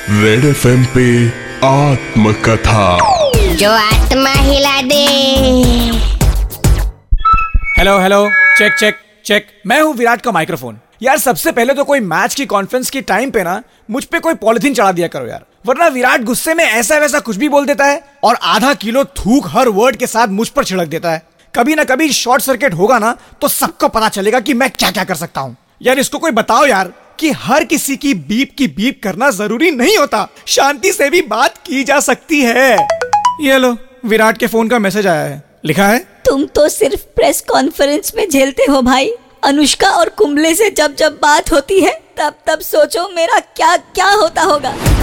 Red FM पे आत्मकथा, जो आत्मा हिला दे। Hello hello, check check check. मैं हूँ विराट का माइक्रोफोन। यार सबसे पहले तो कोई मैच की कॉन्फ्रेंस की टाइम पे ना मुझ पे कोई पॉलिथीन चढ़ा दिया करो यार, वरना विराट गुस्से में ऐसा वैसा कुछ भी बोल देता है और आधा किलो थूक हर वर्ड के साथ मुझ पर छिड़क देता है। कभी ना कभी शॉर्ट सर्किट होगा ना तो सबको पता चलेगा कि मैं क्या क्या कर सकता हूँ। यार इसको कोई बताओ यार कि हर किसी की बीप करना जरूरी नहीं होता, शांति से भी बात की जा सकती है। ये लो, विराट के फोन का मैसेज आया है। लिखा है, तुम तो सिर्फ प्रेस कॉन्फ्रेंस में झेलते हो भाई। अनुष्का और कुंबले से जब जब बात होती है तब तब सोचो मेरा क्या क्या होता होगा।